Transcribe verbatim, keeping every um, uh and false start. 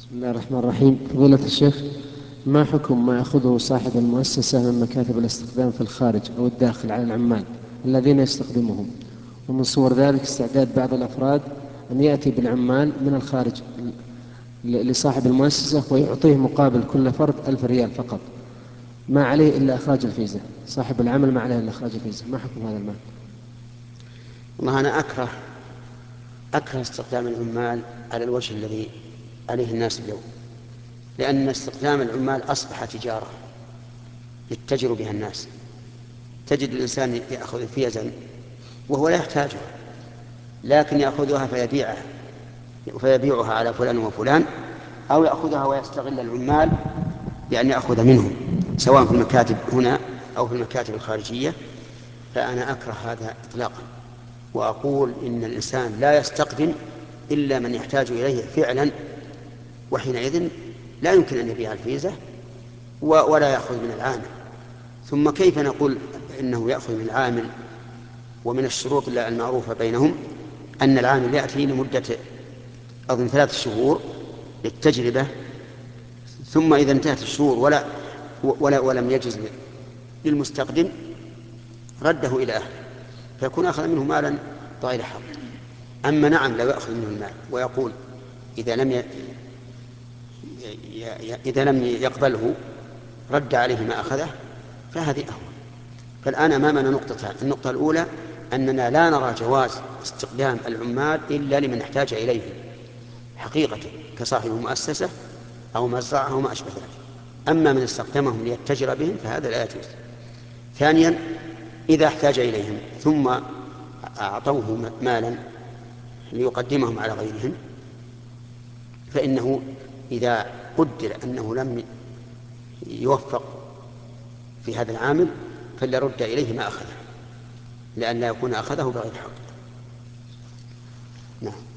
بسم الله الرحمن الرحيم. فضيلة الشيخ، ما حكم ما يأخذه صاحب المؤسسة من مكاتب الاستخدام في الخارج أو الداخل على العمال الذين يستخدمهم؟ ومن صور ذلك استعداد بعض الأفراد أن يأتي بالعمال من الخارج ل- لصاحب المؤسسة ويعطيه مقابل كل فرد ألف ريال فقط، ما عليه إلا إخراج الفيزا. صاحب العمل ما عليه إلا إخراج الفيزا، ما حكم هذا المال؟ والله أنا أكره أكره استخدام العمال على الوجه الذي عليه الناس اليوم، لأن استخدام العمال أصبح تجارة يتجر بها الناس. تجد الإنسان يأخذ فيزا وهو لا يحتاجها، لكن يأخذها فيبيعها فيبيعها على فلان وفلان، أو يأخذها ويستغل العمال بأن يأخذ منهم سواء في المكاتب هنا أو في المكاتب الخارجية. فأنا أكره هذا إطلاقا، وأقول إن الإنسان لا يستقدم إلا من يحتاج إليه فعلا، وحينئذ لا يمكن أن يبيع الفيزة ولا يأخذ من العامل. ثم كيف نقول إنه يأخذ من العامل؟ ومن الشروط المعروفة بينهم أن العامل يأتي لمدة أظن ثلاث شهور للتجربة، ثم إذا انتهت الشهور ولا, ولا ولم يجز للمستقدم رده إلى أهله، فيكون أخذ منه مالا بغير حق. أما نعم لو يأخذ منه المال ويقول إذا لم ي... إذا لم يقبله رد عليه ما أخذه، فهذه أهون. فالآن أمامنا نقطتان: النقطة الأولى أننا لا نرى جواز استخدام العمال إلا لمن احتاج إليه حقيقة كصاحب المؤسسة أو مزرعة أو ما أشبه ذلك. أما من استخدمهم ليتجر بهم فهذا لا يجوز. ثانيا، إذا احتاج إليهم ثم أعطوه مالا ليقدمهم على غيرهم، فإنه إذا قدر أنه لم يوفق في هذا العامل فليرد إليه ما أخذه، لأن لا يكون أخذه بغير حق. نعم.